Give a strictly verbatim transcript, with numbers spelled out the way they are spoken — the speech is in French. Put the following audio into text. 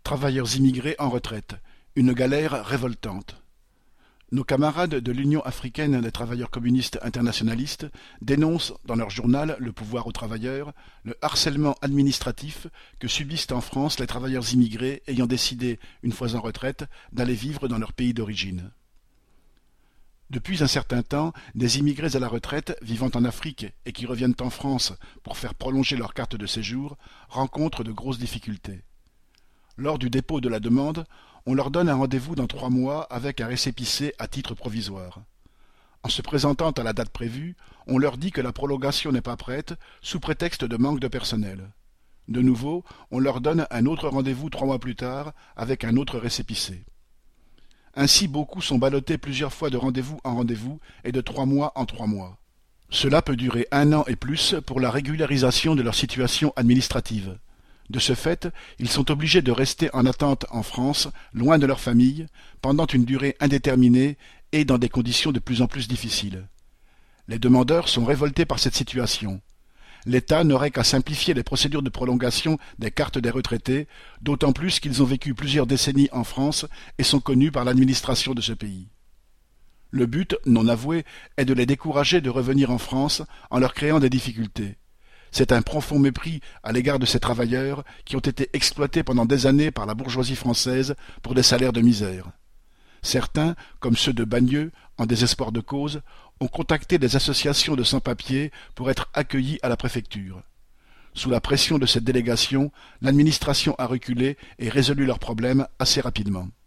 Travailleurs immigrés en retraite, une galère révoltante. Nos camarades de l'Union africaine des travailleurs communistes internationalistes dénoncent dans leur journal Le pouvoir aux travailleurs le harcèlement administratif que subissent en France les travailleurs immigrés ayant décidé, une fois en retraite, d'aller vivre dans leur pays d'origine. Depuis un certain temps, des immigrés à la retraite vivant en Afrique et qui reviennent en France pour faire prolonger leur carte de séjour rencontrent de grosses difficultés. Lors du dépôt de la demande, on leur donne un rendez-vous dans trois mois avec un récépissé à titre provisoire. En se présentant à la date prévue, on leur dit que la prolongation n'est pas prête, sous prétexte de manque de personnel. De nouveau, on leur donne un autre rendez-vous trois mois plus tard avec un autre récépissé. Ainsi, beaucoup sont ballottés plusieurs fois de rendez-vous en rendez-vous et de trois mois en trois mois. Cela peut durer un an et plus pour la régularisation de leur situation administrative. De ce fait, ils sont obligés de rester en attente en France, loin de leur famille, pendant une durée indéterminée et dans des conditions de plus en plus difficiles. Les demandeurs sont révoltés par cette situation. L'État n'aurait qu'à simplifier les procédures de prolongation des cartes des retraités, d'autant plus qu'ils ont vécu plusieurs décennies en France et sont connus par l'administration de ce pays. Le but, non avoué, est de les décourager de revenir en France en leur créant des difficultés. C'est un profond mépris à l'égard de ces travailleurs qui ont été exploités pendant des années par la bourgeoisie française pour des salaires de misère. Certains, comme ceux de Bagneux, en désespoir de cause, ont contacté des associations de sans-papiers pour être accueillis à la préfecture. Sous la pression de cette délégation, l'administration a reculé et résolu leurs problèmes assez rapidement.